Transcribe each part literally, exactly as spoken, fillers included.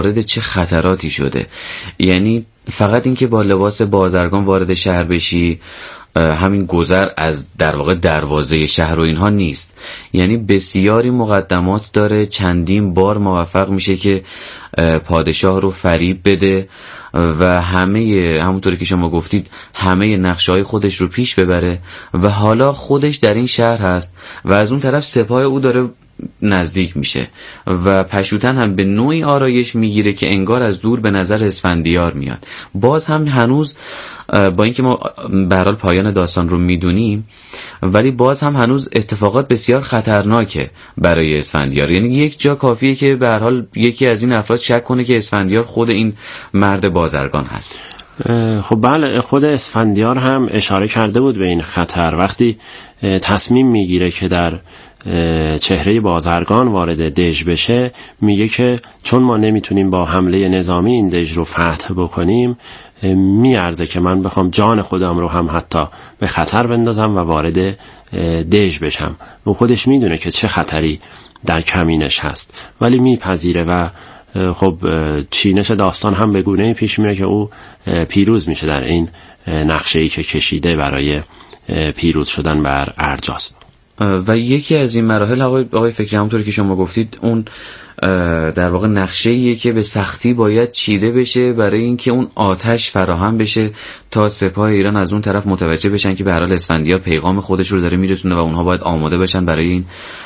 وارد چه خطراتی شده. یعنی فقط این که با لباس بازرگان وارد شهر بشی، همین گذر از در واقع دروازه شهر و اینها نیست. یعنی بسیاری مقدمات داره، چندین بار موفق میشه که پادشاه رو فریب بده و همه همونطوری که شما گفتید همه نقشه‌های خودش رو پیش ببره و حالا خودش در این شهر هست و از اون طرف سپاه او داره نزدیک میشه و پشوتن هم به نوعی آرایش میگیره که انگار از دور به نظر اسفندیار میاد. باز هم هنوز با اینکه ما به هر حال پایان داستان رو میدونیم، ولی باز هم هنوز اتفاقات بسیار خطرناکه برای اسفندیار. یعنی یک جا کافیه که به هر حال یکی از این افراد شک کنه که اسفندیار خود این مرد بازرگان هست. خب بله، خود اسفندیار هم اشاره کرده بود به این خطر وقتی تصمیم میگیره که در چهره بازرگان وارد دژ بشه. میگه که چون ما نمیتونیم با حمله نظامی این دژ رو فتح بکنیم، میارزه که من بخوام جان خودم رو هم حتی به خطر بندازم و وارد دژ بشم. اون خودش میدونه که چه خطری در کمینش هست ولی میپذیره و خب چینش داستان هم به گونه‌ای پیش میره که او پیروز میشه در این نقشه‌ای که کشیده برای پیروز شدن بر ارجاس. و یکی از این مراحل آقای, آقای فکری همونطوری که شما گفتید اون در واقع نقشه‌ایه که به سختی باید چیده بشه برای اینکه اون آتش فراهم بشه تا سپاه ایران از اون طرف متوجه بشن که به هر حال اسفندیار پیغام خودش رو داره میرسونه و اونها باید آماده بشن برای این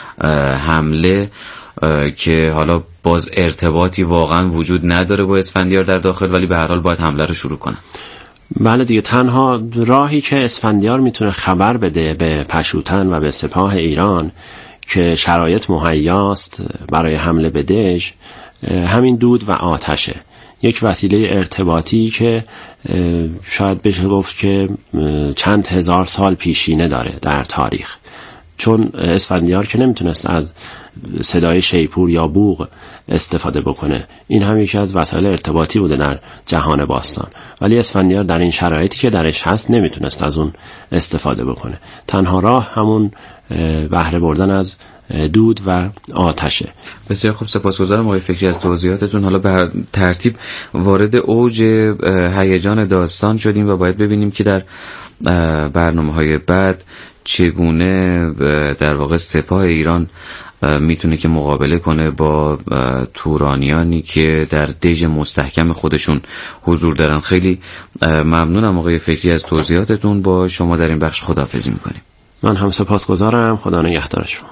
حمله که حالا باز ارتباطی واقعا وجود نداره با اسفندیار در داخل، ولی به هر حال باید حمله رو شروع کنن. بله دیگه، تنها راهی که اسفندیار میتونه خبر بده به پشوتن و به سپاه ایران که شرایط مهیاست برای حمله به دژ همین دود و آتشه. یک وسیله ارتباطی که شاید بشه گفت که چند هزار سال پیشینه داره در تاریخ، چون اسفندیار که نمیتونست از صدای شیپور یا بوق استفاده بکنه. این هم یکی از وسایل ارتباطی بوده در جهان باستان، ولی اسفندیار در این شرایطی که درش هست نمیتونست از اون استفاده بکنه. تنها راه همون بهره بردن از دود و آتشه. بسیار خوب، سپاسگزارم آقای فکری از توضیحاتتون. حالا به ترتیب وارد اوج هیجان داستان شدیم و باید ببینیم که در برنامه‌های بعد چگونه در واقع سپاه ایران میتونه که مقابله کنه با تورانیانی که در دژ مستحکم خودشون حضور دارن. خیلی ممنونم آقای فکری از توضیحاتتون. با شما در این بخش خداحافظی میکنیم. من هم سپاسگزارم. خدا نگهدار شما.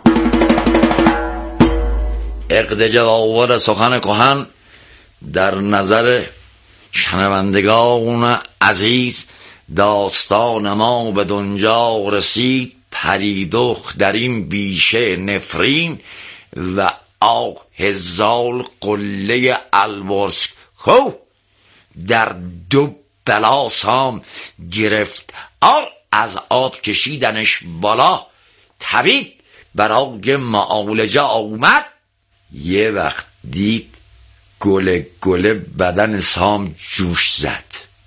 عقد جواور سخن کهن در نظر شنوندگان عزیز داستان ما به دنجا رسید. پریدخ در این بیشه نفرین و آه هزال قله البرز خو در دو بلا سام گرفت آر از آب کشیدنش بالا. طبیب برای معالجه آمد یه وقت دید گله گله بدن سام جوش زد.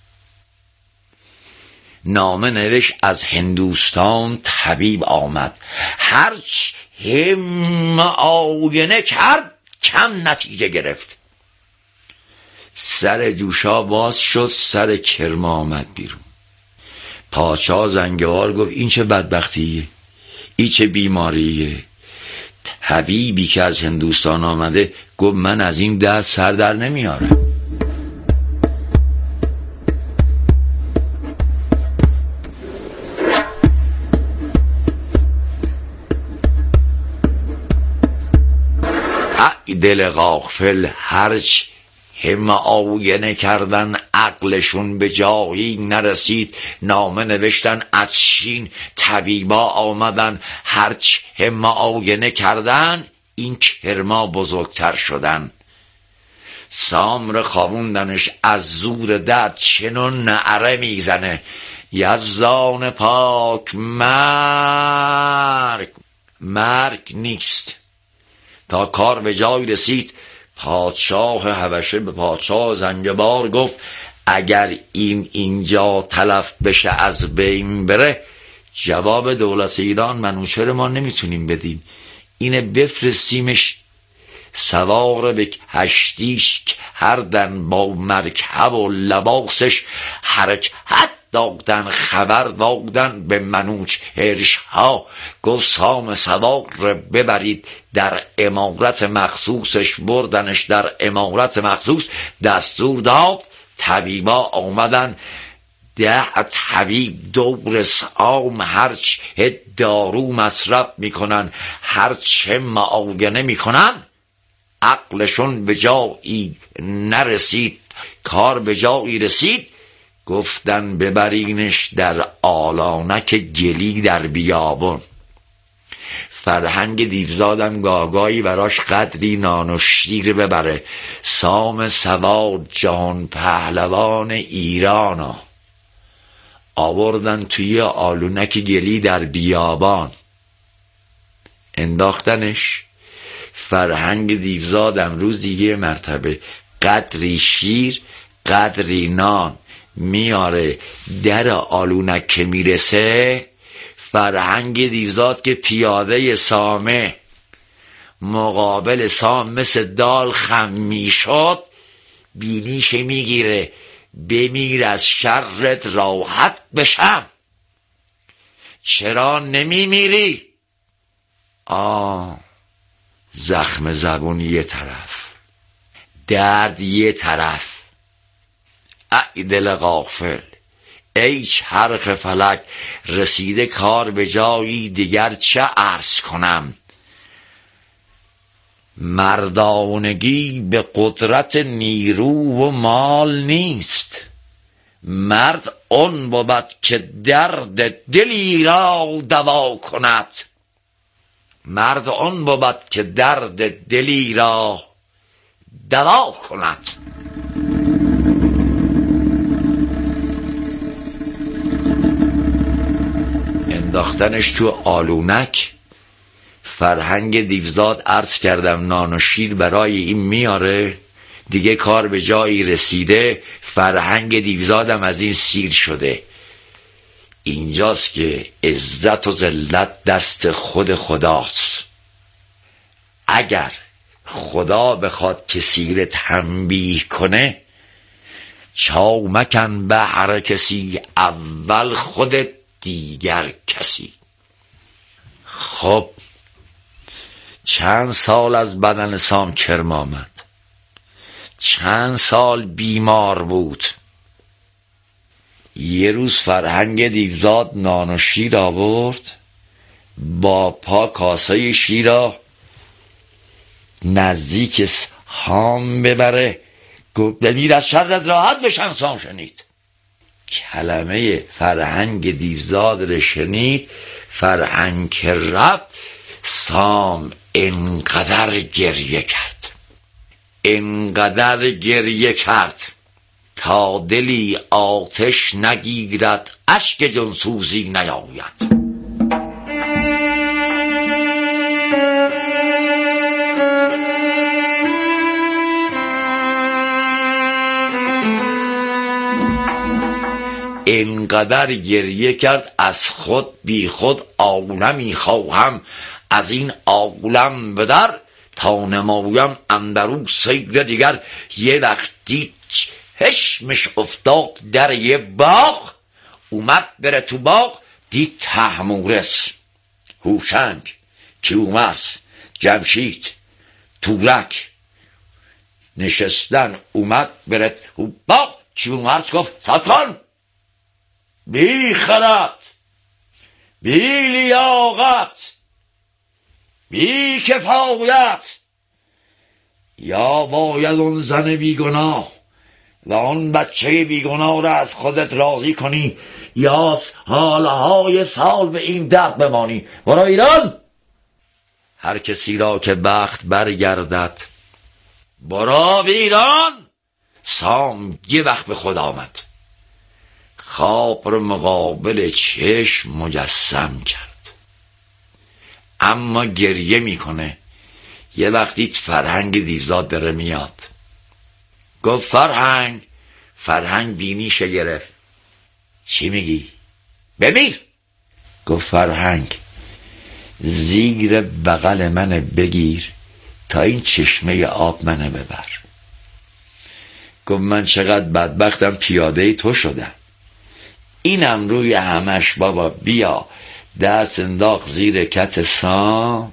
نامه نوشت از هندوستان طبیب آمد، هرچ هم آینه کرد کم نتیجه گرفت. سر جوشا باز شد، سر کرما آمد بیرون. پادشاه زنگوار گفت این چه بدبختیه، این چه بیماریه. طبیبی که از هندوستان آمده گفت من از این درد سر در نمیارم. دل غافل هرچ همه آینه کردن عقلشون به جایی نرسید. نامه نوشتن از چین طبیبا آمدن، هرچ همه آینه کردن این کرما بزرگتر شدن. سامر خوابوندنش از زور درد چنون نعره میزنه یزدان پاک مرگ مرگ نیست. تا کار به جای رسید پادشاه حبشه به پادشاه زنگبار گفت اگر این اینجا تلف بشه از بین بره جواب دولت ایران منوچهر ما نمیتونیم بدیم، اینه بفرستیمش سوار به کشتیش هر دن با مرکب و لباسش حرکت دادن، خبر دادن به منوچهرش ها. گفت سام سوار ببرید در امارت مخصوصش، بردنش در امارت مخصوص. دستور داد طبیبا آمدن، ده طبیب دور سام هرچه دارو مصرف میکنن، هرچه معاینه میکنن، عقلشون به جایی نرسید، کار به جایی رسید. گفتن ببرینش در آلانک گلی در بیابون. فرهنگ دیوزادم گاگایی براش قدری نان و شیر ببره. سام سوار جهان پهلوان ایرانو آوردن توی آلونک گلی در بیابان، انداختنش. فرهنگ دیوزادم روز دیگه مرتبه قدری شیر قدری نان میاره در آلونک که میرسه. فرهنگ دیوزاد که پیاده سامه مقابل سام مثل دال خم میشد، بینیش میگیره بمیر از شرت راحت بشم. چرا نمیمیری؟ آه زخم زبون یه طرف، درد یه طرف. ای دل غافل، ای چرخ فلک، رسیده کار به جایی دیگر چه عرض کنم. مردانگی به قدرت نیرو و مال نیست، مرد آن بود که درد دلی را دوا کند. مرد آن بود که درد دلی را دوا کند. انداختنش تو آلونک. فرهنگ دیوزاد عرض کردم نان و شیر برای این میاره، دیگه کار به جایی رسیده. فرهنگ دیوزادم از این سیر شده. اینجاست که عزت و ذلت دست خود خداست. اگر خدا بخواد که سیر تنبیه کنه، چاومکن به هر کسی، اول خودت دیگر کسی. خب چند سال از بدن سام کرم آمد، چند سال بیمار بود. یه روز فرهنگ دیوزاد نان و شیر آورد، با پا کاسه شیرا نزدیک سام ببره. گفت بمیر از شرت راحت بشن. سام شنید، کلمه فرهنگ دیوزاد رو شنید. فرهنگ که رفت، سام انقدر گریه کرد، انقدر گریه کرد تا دلی آتش نگیرد، اشک جانسوزی نیاید. انقدر گریه کرد از خود بی خود عالمی خواهم، از این عالم بدر تا نمایم اندرو سیر دیگر. یه وقتی چشمش افتاد در یه باغ، اومد بره تو باغ، دید تحمورس، هوشنگ، کیومرث، جمشید، تورک نشستن. اومد بره تو باغ. کیومرث گفت سکن، بی خرد، بی لیاقت، بی کفایت. یا باید اون زن بیگناه و اون بچه بیگناه را از خودت راضی کنی، یا سالهای سال به این درد بمانی. برو ایران. هر کسی را که بخت برگردد برو ایران. سام یه وقت به خود آمد، خواب رو مقابل چشم مجسم کرد، اما گریه میکنه. یه وقتی فرهنگ دیوزاد داره میاد. گفت فرهنگ. فرهنگ بینیشه گرفت. چی میگی؟ بمیر. گفت فرهنگ زیر بغل من بگیر، تا این چشمه آب منه ببر. گفت من چقدر بدبختم پیاده تو شدم. اینم روی همش بابا، بیا. دست انداخت زیر کت سام،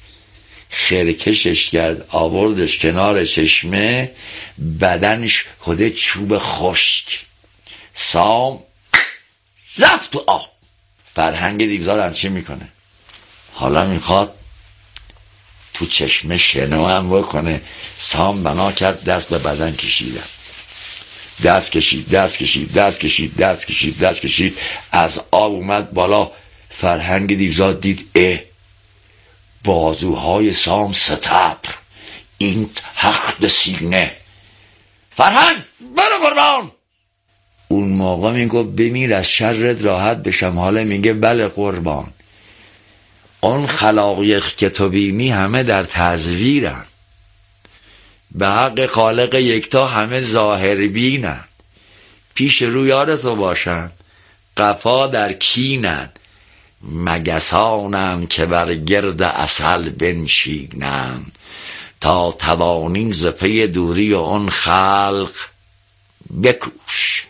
خرکشش کرد، آوردش کنار چشمه، بدنش خود چوب خشک. سام رفت تو آب. فرهنگ دیوزار چی میکنه؟ حالا میخواد تو چشمه شنو هم بکنه. سام بنا کرد دست به بدن کشیدن، دست کشید دست کشید دست کشید دست کشید دست کشید از آب اومد بالا. فرهنگ دیوزار دید اه بازوهای سام ستبر، این حق سینه. فرهنگ برو قربان. اون موقع میگو بمیر از شرت راحت بشم، حالا میگه بله قربان. اون خلاقیق که تو بینی همه در تزویرن، به حق خالق یکتا همه ظاهر بینن. پیش رویار تو باشن، قفا در کینن. مگسانم که بر گرد عسل بنشینم، تا توانین ز پی دوری و اون خلق بکوش.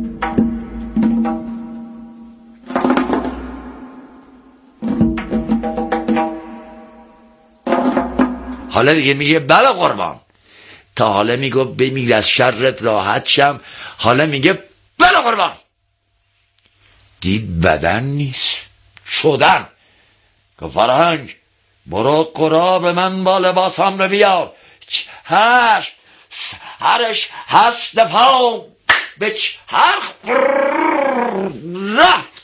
حالا دیگه میگه بله قربان. تا حالا میگه بمیر از شرت راحت شم، حالا میگه بله قربان. دید بدن نیست، شدن. که فرهنگ برو قراب من با لباسم رو بیار. هشت هرش هست پا به چرخ رفت.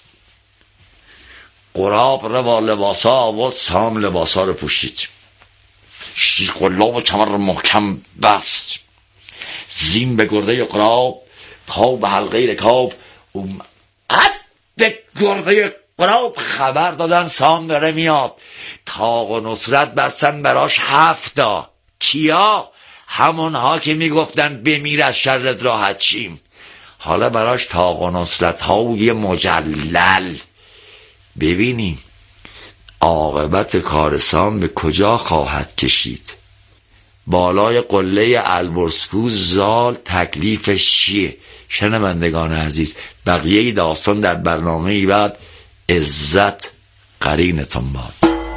قراب رو با لباسا آورد. سام لباسا رو پوشید، شیر قلاب و کمر محکم بست، زین به گرده قراب، پا به حلقه رکاب. اومد به گرده قراب، خبر دادن سام داره میاد. طاق و نصرت بستن براش هفتا. کیا؟ همونها که میگفتن بمیر از شرت راحت شیم. حالا براش طاق و نصرت های مجلل. ببینیم عاقبت کار سام به کجا خواهد کشید. بالای قله البرزکو زال تکلیفش چیه؟ شنوندگان عزیز، بقیه داستان در برنامه بعد. عزت قرینتون باد.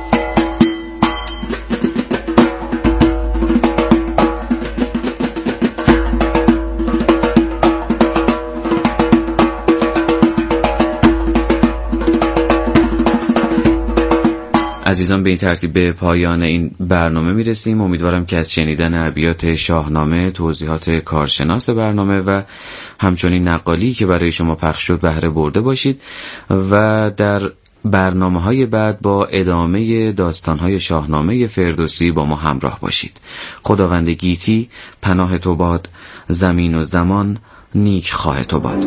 عزیزان به این ترتیب به پایان این برنامه میرسیم. امیدوارم که از شنیدن ابیات شاهنامه، توضیحات کارشناس برنامه و همچنین نقالی که برای شما پخش شد بهره برده باشید و در برنامه‌های بعد با ادامه داستان‌های شاهنامه فردوسی با ما همراه باشید. خداوند گیتی پناه تو باد، زمین و زمان نیک خواه تو باد.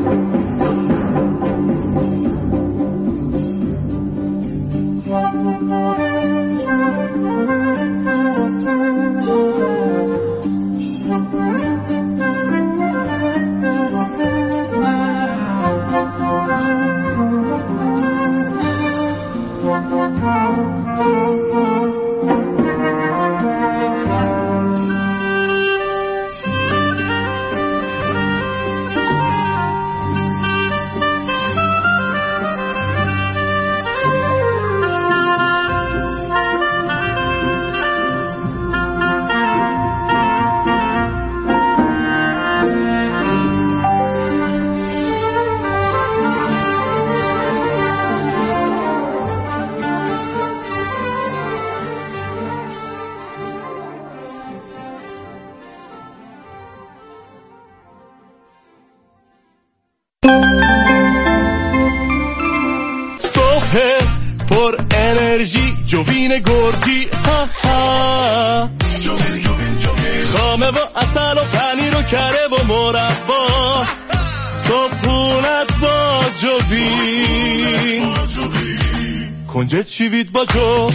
پر انرژی جوین گرجی، ها ها جوین جوین جوین، خامه و اصل و پنیر و کره و مربا، صبحونت با جوین، کنجد چیوید با جو،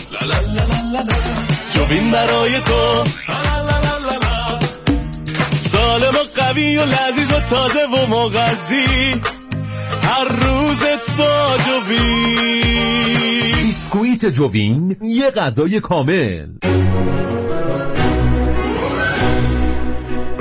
جوین برای تو، سالم و قوی و لذیذ و تازه و مغذی، هر روزت با جوین. بیسکویت جوین، یه غذای کامل.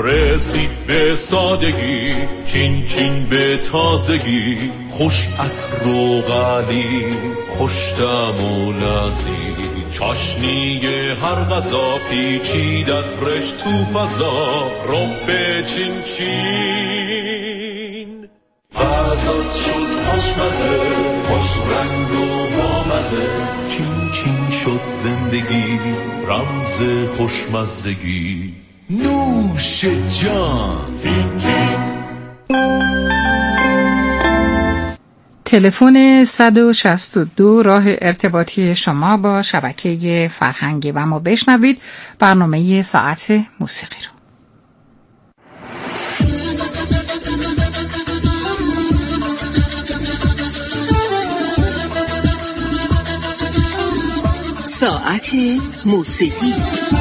رسید به سادگی، چین چین به تازگی، خوش عطر و غلیظ، خوش طعم و لذیذ، چاشنی هر غذا پیچیدت رشت تو فضا، رب چین چین فضا شد خوشمزه، خوش رنگ و بامزه، چین چین شد زندگی، رمز خوشمزگی، نوش جان چین چین. تلفن صد و شصت و دو راه ارتباطی شما با شبکه فرهنگی و ما بشنوید برنامه ساعت موسیقی رو. ساعت موسیقی.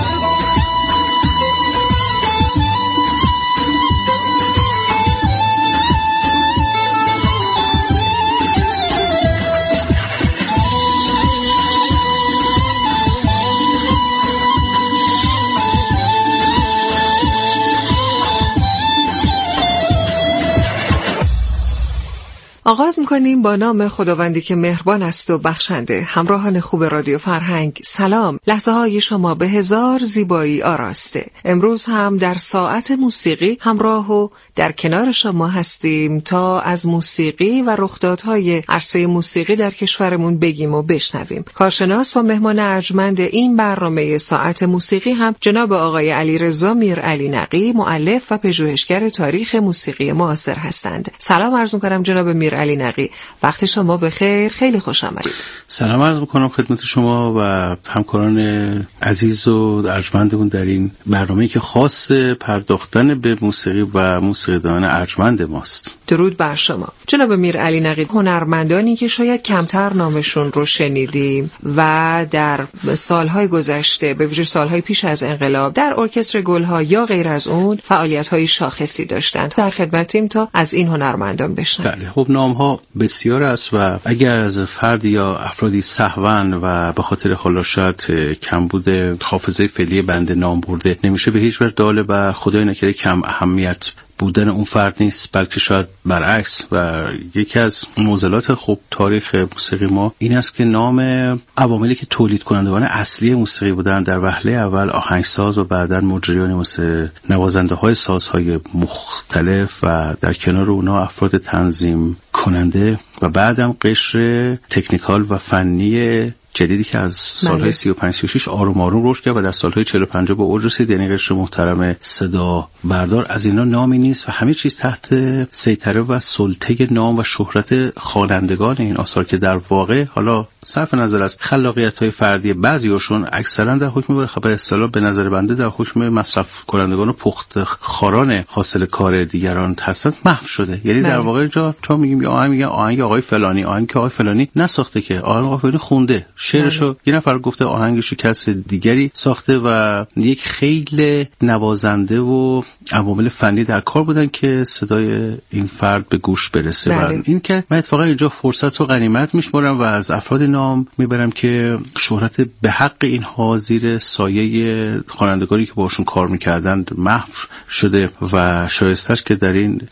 آغاز می‌کنیم با نام خداوندی که مهربان است و بخشنده. همراهان خوب رادیو فرهنگ سلام. لحظه های شما به هزار زیبایی آراسته. امروز هم در ساعت موسیقی همراه و در کنار شما هستیم تا از موسیقی و رخدادهای عرصه موسیقی در کشورمون بگیم و بشنویم. کارشناس و مهمان ارجمند این برنامه ساعت موسیقی هم جناب آقای علیرضا میرعلی نقی، مؤلف و پژوهشگر تاریخ موسیقی معاصر هستند. سلام عرض می‌کنم جناب میرعلی نقی، وقت شما بخیر، خیلی خوش آمدید. سلام عرض میکنم خدمت شما و همکاران عزیز و ارجمندمون در این برنامه‌ای که خاص پرداختن به موسیقی و موسیقیدان ارجمند ماست. درود بر شما. جناب میرعلی نقی، هنرمندانی که شاید کمتر نامشون رو شنیدیم و در سالهای گذشته به ویژه سالهای پیش از انقلاب در ارکستر گلها یا غیر از اون فعالیت‌های شاخصی داشتند. در خدمتیم تا از این هنرمندان بشنویم. بله، خب نام ها بسیار است و اگر از فردی یا افرادی سهواً و به خاطر حالا شاید کمبود حافظه فعلی بنده نام برده نمیشه، به هیچ وجه داله و خدای نکرده کم اهمیت بودن اون فرد نیست، بلکه شاید برعکس. و یکی از معضلات خب تاریخ موسیقی ما این است که نام عواملی که تولید کنندگان اصلی موسیقی بودن در وهله اول آهنگساز و بعداً مجریانی مثل نوازنده های سازهای مختلف و در کنار اونا افراد تنظیم کننده و بعدم قشر تکنیکال و فنی جدیدی که از سالهای سی و پنج سی و شش آروم آروم رشد کرد و در سالهای چهل و پنج به اوج رسید. یعنی قشر محترم صدا بردار از اینا نامی نیست و همه چیز تحت سیطره و سلطه نام و شهرت خوانندگان این آثار که در واقع حالا صرف نظر از خلاقیت‌های فردی بعضی‌هاشون اکثرا در حکم به اصطلاح به نظر بنده در حکم مصرف کنندگان و پخت خاران حاصل کار دیگران هستند محو شده. یعنی در واقع جا تا میگیم یا آهنگ میگن آهنگ آقای فلانی، آهنگ که آقای فلانی نساخته، که آهنگ آقای فلانی خونده، شعرشو یه نفر گفته، آهنگشو کس دیگری ساخته و یک خیلی نوازنده و عوامل فنی در کار بودن که صدای این فرد به گوش برسه. و این که من اتفاقا اینجا فرصت و غنیمت میشمارم و از افراد نام میبرم که شهرت به حق اینها زیر سایه خوانندگانی که باشون کار میکردن محو شده و شایستش که در این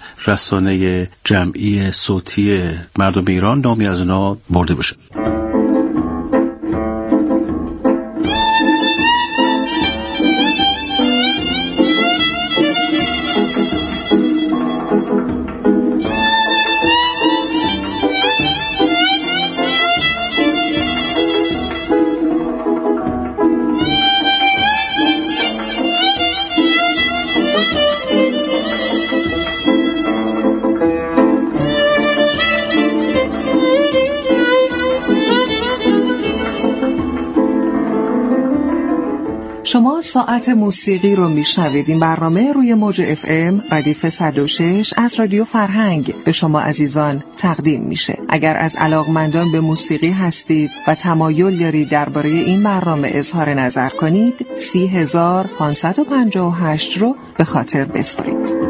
رسانه جمعی صوتی مردم ایران نامی از اونا برده بشه. شما ساعت موسیقی رو میشنوید. این برنامه روی موج اف ام ردیف صد و شش از رادیو فرهنگ به شما عزیزان تقدیم میشه. اگر از علاقمندان به موسیقی هستید و تمایل دارید درباره این برنامه اظهار نظر کنید، سی هزار پانصد و پنجاه و هشت رو به خاطر بسپارید.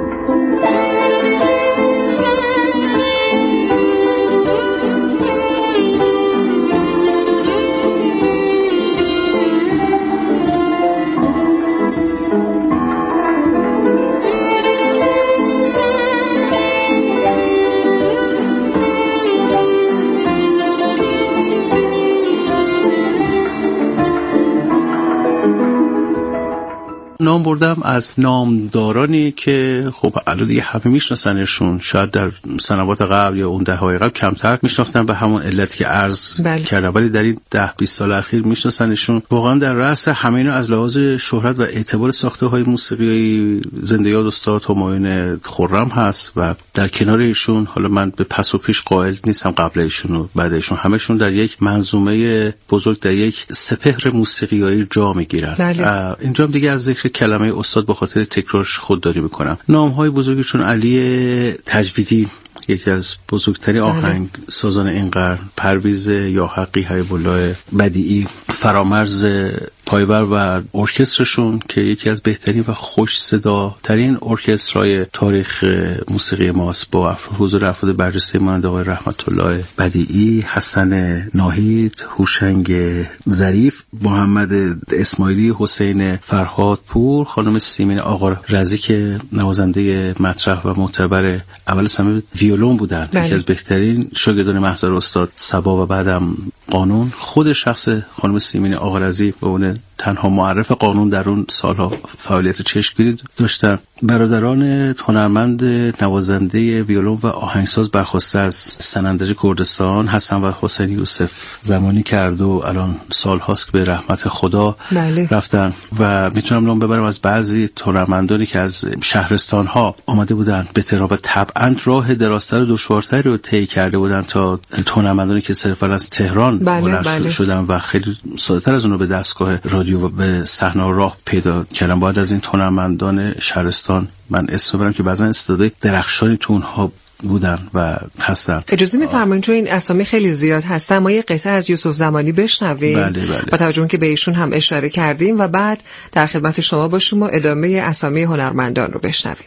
نام بردم از نامدارانی که خب الان دیگه همه میشناسنشون، شاید در سنوات قبل یا اون دهه‌های قبل کمتر میشناختن به همون علتی که عرض بله. کردم، ولی در این ده بیست سال اخیر میشناسنشون. واقعا در رأس همه اینا از لحاظ شهرت و اعتبار ساخته‌های موسیقی زنده یاد استاد همایون خرم هست و در کنار ایشون، حالا من به پس و پیش قائل نیستم قبل ایشون و بعد ایشون، همشون در یک منظومه بزرگ در یک سپهر موسیقیایی جا میگیرن. بله. اینجا هم دیگه از ذکر کلمه استاد به خاطر تکرارش خودداری میکنم. نام‌های بزرگی چون علی تجویدی، یکی از بزرگترین آهنگ سازان این قرن، پرویز یا حقی حبیب الله بدیعی، فرامرز پایور و ارکسترشون که یکی از بهترین و خوش صدا ترین ارکسترهای تاریخ موسیقی ماست، با حضور افراد برجسته مانند آقای رحمت الله بدیعی، حسن ناهید، هوشنگ ظریف، محمد اسماعیلی، حسین فرهاد پور، خانم سیمین آقا رضی که نوازنده مطرح و معتبر اول سمت ویولون بودن، یکی از بهترین شاگردان محضر استاد صبا و بعدم قانون. خود شخص خانم سیمین آقا رضی به اون تنها معرف قانون در اون سالها فعالیت چشمگیری داشتن. برادران هنرمند نوازنده ویولون و آهنگساز برخواسته از سنندج کردستان، حسن و حسین یوسف زمانی کرد و الان سالهاست که به رحمت خدا بله. رفتن. و میتونم نام ببرم از بعضی هنرمندانی که از شهرستان ها آمده بودن به تهران و طبعا راه درازتر و دشوارتری رو طی کرده بودن تا هنرمندانی که صرفا از تهران بلند بله. شدن و خیلی ساده‌تر از اونو به دستگاه رادیو و به صحنه راه پیدا کردن. باید از این هنرمندان شهرستان من اسم ببرم که بعضا استعداد درخشانی تو اونها بودن و هستن. اجازه می‌فرمایید چون این اسامی خیلی زیاد هستن، ما یه قطعه از یوسف زمانی بشنویم. بله بله. با توجه که به ایشون هم اشاره کردیم و بعد در خدمت شما باشیم و ادامه اسامی هنرمندان رو بشنویم.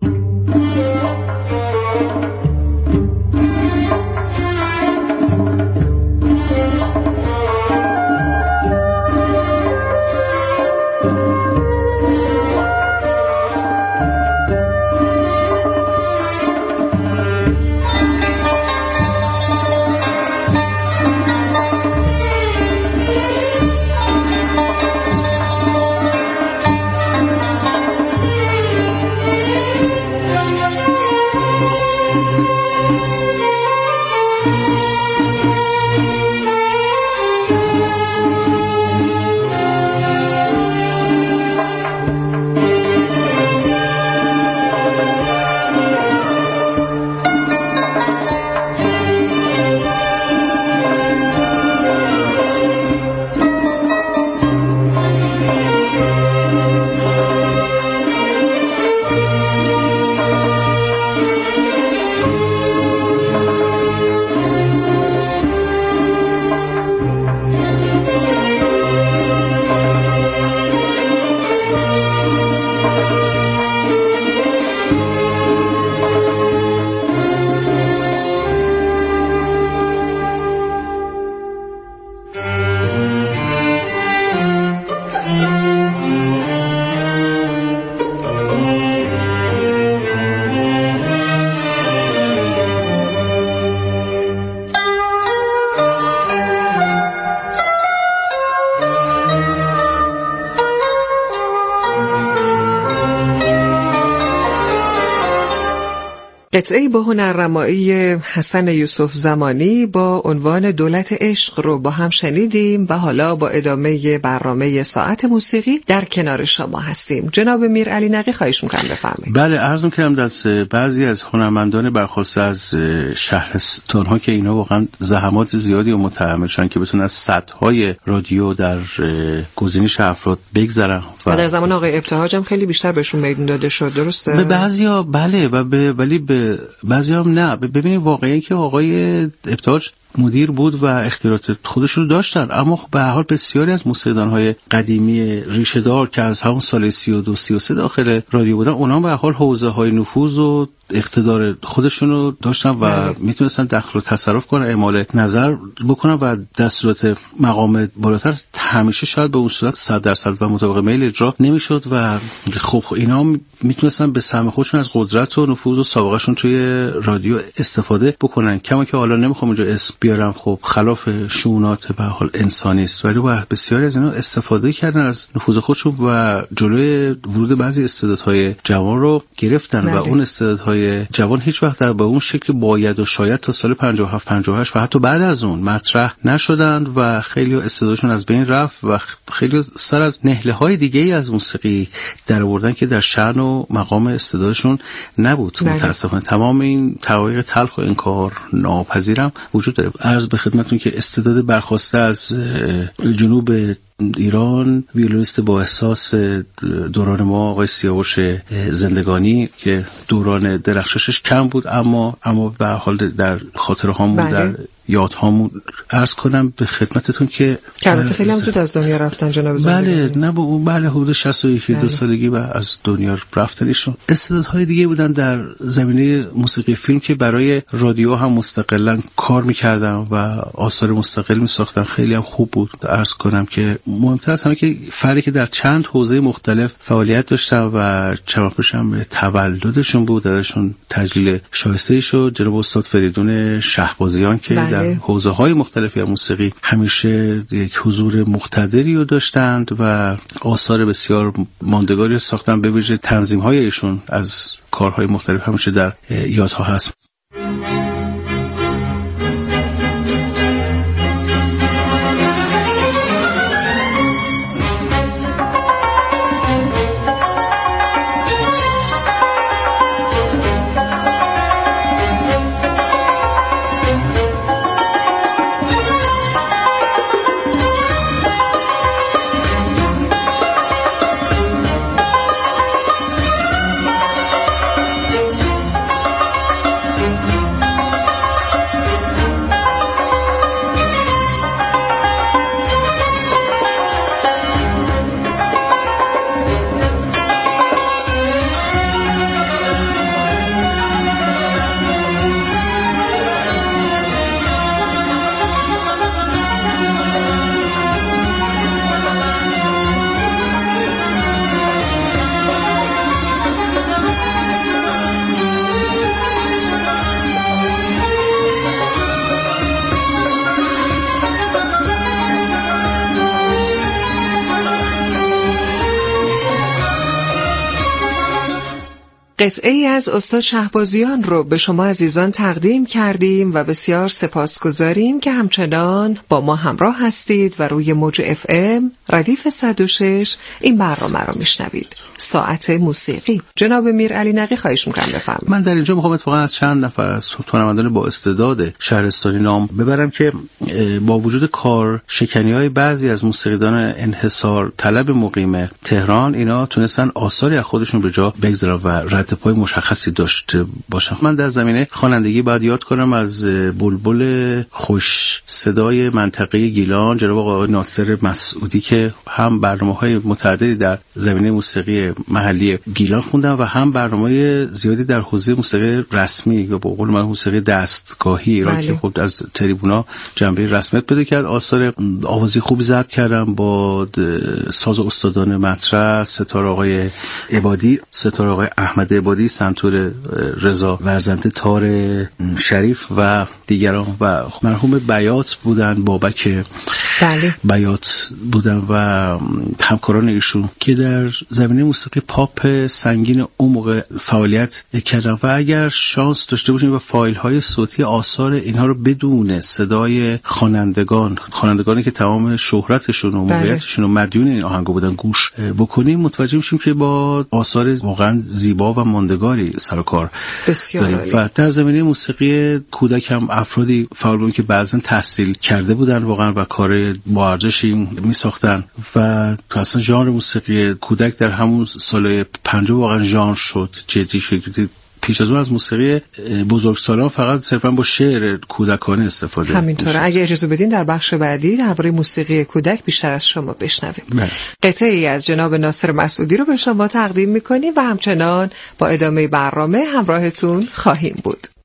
قطعه‌ای با هنرنمایی حسن یوسف زمانی با عنوان دولت عشق رو با هم شنیدیم و حالا با ادامه برنامه ساعت موسیقی در کنار شما هستیم. جناب میر علی نقی خواهش می‌کنم بفرمایید. بله عرض می‌کنم دست بعضی از هنرمندان برخواسته از شهرستان‌ها که اینا واقعا زحمات زیادی رو متحمل شدن که بتونن از سدهای رادیو در گزینش افراد بگذرن و در زمان آقای ابتهاج هم خیلی بیشتر بهشون میدون داده شد. درسته؟ به بعضیا بله و به ولی به بعضیا هم نه. ببینید واقعا که آقای ابتهاج مدیر بود و اختیارات خودشون رو داشتن، اما به هر حال بسیاری از موسیقیدان‌های قدیمی ریشه‌دار که از همون سال سی و دو سی و سه داخل رادیو بودن، اونها به هر حال حوزه‌های نفوذ و اقتدار خودشون رو داشتن و میتونستن دخل و تصرف کنن، اعمال نظر بکنن و دستورات مقام بالاتر همیشه شاید به اون صورت صد درصد و مطابق میل اجرا نمیشد و خب اینا میتونستن به سهم خودشون از قدرت و نفوذ و سابقهشون توی رادیو استفاده بکنن. کما که حالا نمیخوام اونجا اسم بیارم خب خلاف شؤونات به حال انسانی است، ولی بسیاری از اینا استفاده کردن از نفوذ خودشون و جلوی ورود بعضی استعدادهای جوان رو گرفتن بله. و اون استعدادهای جوان هیچ وقت در به اون شکل باید و شاید تا سال پنجاه و هفت پنجاه و هشت و حتی بعد از اون مطرح نشدن و خیلی استعدادشون از بین رفت و خیلی سر از نهله‌های دیگه‌ای از موسیقی در آوردن که در شأن و مقام استعدادشون نبود. متأسفانه تمام این حقایق تلخ و انکار ناپذیرم وجود داره. عرض به خدمتتون که استعداد برخواسته از جنوب ایران، ویولونیست با احساس دوران ما آقای سیاوش زندگانی که دوران درخششش کم بود اما اما به حال در خاطره هامون در یاد هامون عرض کنم به خدمتتون که البته خیلی هم زود از دنیا رفتن جناب زندگانی. بله نه با بله حدود شصت و یک دو سالگی و از دنیا رفتنشون. استعدادهای دیگه بودن در زمینه موسیقی فیلم که برای رادیو هم مستقلا کار می‌کردن و آثار مستقل می‌ساختن، خیلی هم خوب بود. عرض کنم که مهمتر از همه که فردی که در چند حوزه مختلف فعالیت داشتن و چماپش هم به تولدشون بود، ازشون تجلیل شایسته‌ای شد. جناب استاد فریدون شهبازیان که بله. در حوزه‌های مختلفی از موسیقی همیشه یک حضور مقتدری رو داشتند و آثار بسیار ماندگاری ساختن، به ویژه تنظیم‌های ایشون از کارهای مختلف همیشه در یادها هست. قطعه‌ای از استاد شهبازیان رو به شما عزیزان تقدیم کردیم و بسیار سپاسگزاریم که همچنان با ما همراه هستید و روی موج اف ام ردیف صد و شش این برنامه رو میشنوید. ساعت موسیقی. جناب میر علی نقی خواهش می‌کنم بفرمایید. من در اینجا می‌خوام اتفاقا از چند نفر از هنرمندان با استعداد شهرستانی نام ببرم که با وجود کار شکنی‌های بعضی از موسیقیدان انحصار طلب مقیم تهران، اینا تونستن آثاری از خودشون به جا بگذارن و رد پای مشخصی داشته باشن. من در زمینه خوانندگی باید یاد کنم از بلبل خوش صدای منطقه گیلان جناب آقای ناصر مسعودی که هم برنامه‌های متعددی در زمینه موسیقی محلی گیلان خوندن و هم برنامه‌های زیادی در حوزه موسیقی رسمی یا به قول من موسیقی دستگاهی ایران بله. که خب از تریبونا جنبه رسمیت پیدا کرد. آثار آوازی خوبی ضبط کردم با ساز استادان مطرح، ستار آقای عبادی، ستار آقای احمد عبادی، سنتور رضا ورزنده، تار شریف و دیگران و مرحوم بیات بودن، بابک بله. بیات بودن و همکاران ایشون که در زمینه موسیقی پاپ سنگین اون موقع فعالیت کردن و اگر شانس داشته باشیم و فایل های صوتی آثار اینها رو بدون صدای خوانندگان خوانندگانی که تمام شهرتشون و موقعیتشون و مدیون این آهنگا بودن گوش بکنیم، متوجه میشیم که با آثار واقعا زیبا و ماندگاری سر و کار داریم. و در زمینه موسیقی کودک هم افرادی فعال بودن که بعضا تحصیل کرده بودن واقعا و کار با ارزشی می ساختن و اصلا ژانر موسیقی کودک در همون سال پنجاه واقعا ژانر شد، جدی شد. پیش از اون از موسیقی بزرگسالان فقط صرفا با شعر کودکانه استفاده همینطوره. اگه اجازه بدین در بخش بعدی درباره موسیقی کودک بیشتر از شما بشنویم. قطعه ای از جناب ناصر مسعودی رو به شما تقدیم میکنیم و همچنان با ادامه برنامه همراهتون خواهیم بود.